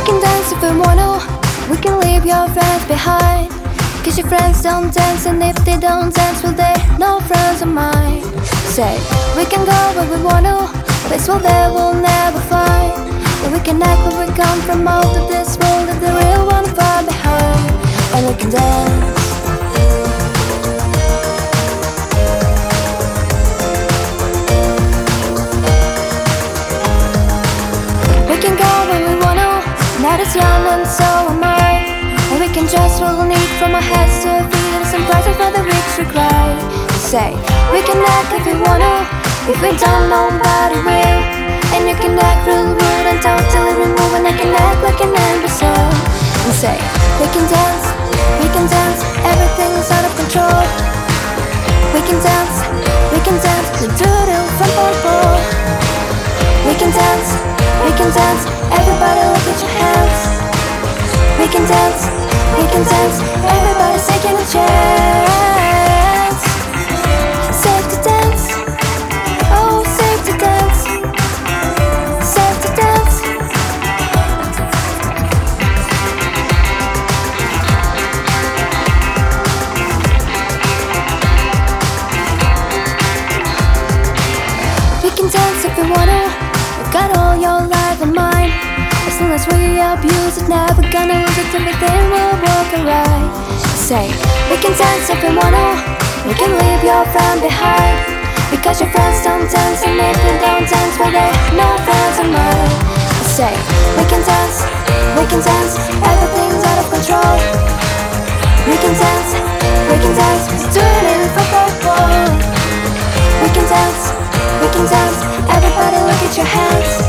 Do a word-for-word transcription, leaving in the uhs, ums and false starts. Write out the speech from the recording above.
can dance if we wanna, we can leave your friends behind. Cause your friends don't dance, and if they don't dance, well they're no friends of mine. Say, we can go where we wanna, place where they will never find. And we can act where we come from, out of this world, and the real one far behind. And we can dance. We can go where we wanna, not as young and so am I. And we can just roll need from our heads to our feet, and some present for the rich to cry. Say, we can act if we wanna, if we don't, nobody will. And you can act real rude and totally remove, and I can act like an imbecile. And say, we can dance, we can dance, everything's out of control. We can dance, we can dance, we do it from pole pole. We can dance, we can dance, everybody look at your hands. We can dance, we can dance, everybody's taking a chance. Safe to dance, oh safe to dance, safe to dance. We can dance if we wanna, we got all your life and mine. As long as we abuse it, never gonna lose it, everything will work alright. Say, we can dance if we wanna, we can leave your friend behind. Because your friends don't dance, and if they don't dance, well they're no friends of mine. Say, we can dance, we can dance, everything's out of control. We can dance, we can dance, do it for purple. We can dance, we can dance, everybody look at your hands.